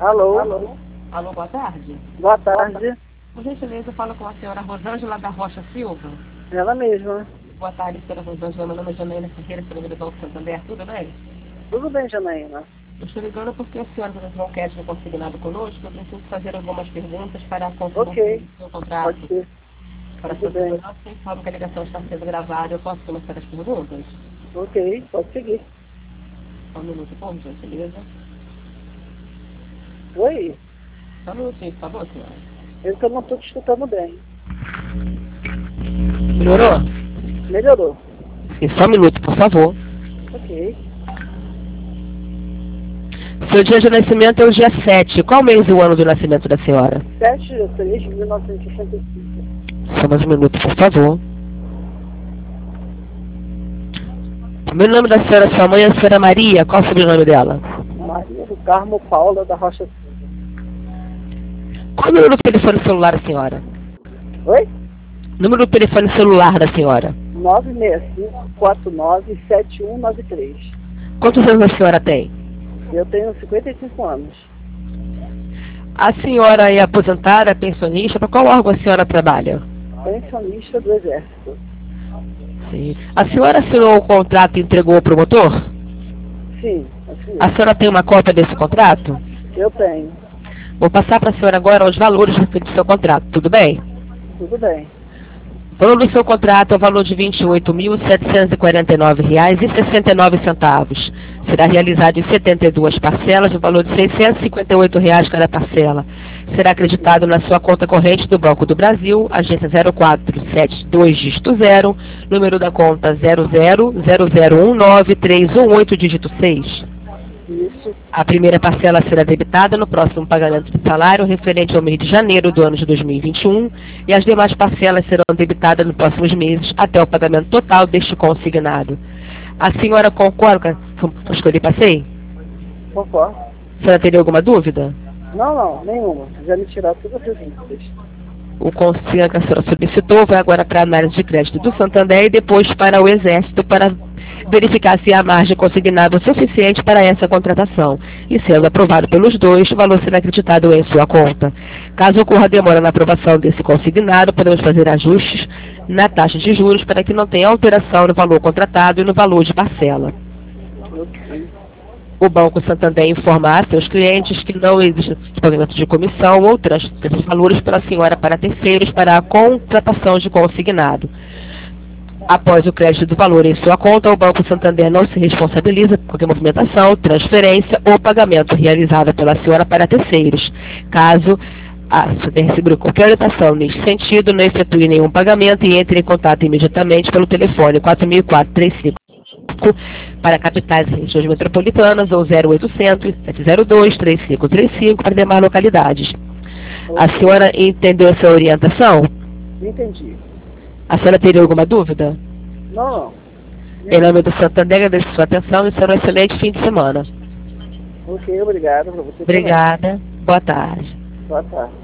Alô? Alô, boa tarde. Boa tarde. Por gentileza, eu falo com a senhora Rosângela da Rocha Silva. Ela mesma. Boa tarde, senhora Rosângela. Meu nome é Janaína Ferreira, senhora do Banco Santander. Tudo bem? Tudo bem, Janaína? Eu estou ligando porque a senhora entrou um crédito consignado conosco. Eu preciso fazer algumas perguntas para a confirmação do seu contrato. Pode ser. Para a sua segurança, informo que a ligação está sendo gravada. Eu posso começar as perguntas? Ok, pode seguir. Só um minuto, por gentileza. Oi? Só um minutinho, por favor, senhora. Eu que eu não estou te escutando bem. Melhorou? Melhorou. Sim, só um minuto, por favor. Ok. Seu dia de nascimento é o dia 7. Qual mês e o ano do nascimento da senhora? 7/3/1965. Só mais um minuto, por favor. Primeiro nome da senhora, sua mãe é a senhora Maria. Qual o sobrenome dela? Maria do Carmo Paula da Rocha Silva. Qual o número do telefone celular da senhora? Oi? Número do telefone celular da senhora? 965497193. Quantos anos a senhora tem? Eu tenho 55 anos. A senhora é aposentada, pensionista? Para qual órgão a senhora trabalha? Pensionista do Exército. Sim. A senhora assinou o contrato e entregou ao promotor? Sim, assim A senhora tem uma cópia desse contrato? eu tenho. Vou passar para a senhora agora os valores do seu contrato, tudo bem? Tudo bem. O valor do seu contrato é o valor de R$ 28.749,69. Será realizado em 72 parcelas, o valor de R$ 658 cada parcela. Será acreditado na sua conta corrente do Banco do Brasil, agência 0472 dígito 0, número da conta 0000193118 dígito 6. Isso. A primeira parcela será debitada no próximo pagamento de salário referente ao mês de janeiro do ano de 2021 e as demais parcelas serão debitadas nos próximos meses até o pagamento total deste consignado. A senhora concorda com a escolha que passei? Concordo. A senhora teria alguma dúvida? Não, nenhuma. Já me tiraram todas as dúvidas. O consignado que a senhora solicitou vai agora para a análise de crédito do Santander e depois para o Exército para verificar se há margem consignada suficiente para essa contratação. E sendo aprovado pelos dois, o valor será acreditado em sua conta. Caso ocorra demora na aprovação desse consignado, podemos fazer ajustes na taxa de juros para que não tenha alteração no valor contratado e no valor de parcela. Ok. O Banco Santander informa a seus clientes que não existe pagamento de comissão ou transferência de valores pela senhora para terceiros para a contratação de consignado. Após o crédito do valor em sua conta, o Banco Santander não se responsabiliza por qualquer movimentação, transferência ou pagamento realizada pela senhora para terceiros. Caso a senhora receber qualquer orientação neste sentido, não efetue nenhum pagamento e entre em contato imediatamente pelo telefone 4004-35 para capitais e regiões metropolitanas ou 0800-702-3535 para demais localidades. A senhora entendeu essa orientação? Entendi. A senhora teria alguma dúvida? Não. Em nome do Santander, agradeço sua atenção e será um excelente fim de semana. Ok, obrigado. Pra você Obrigada. Boa tarde. também. Boa tarde.